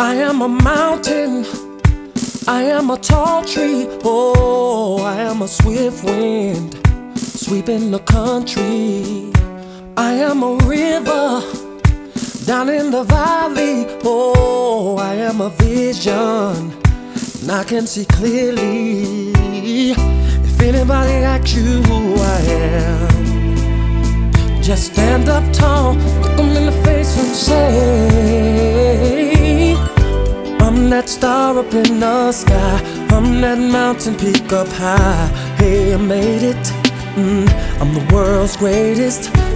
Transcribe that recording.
I am a mountain, I am a tall tree. Oh, I am a swift wind sweeping the country. I am a river down in the valley. Oh, I am a vision and I can see clearly. If anybody asks you who I am, just stand up tall, look them in the face and say, I'm that star up in the sky, I'm that mountain peak up high. Hey, I made it, I'm the world's greatest.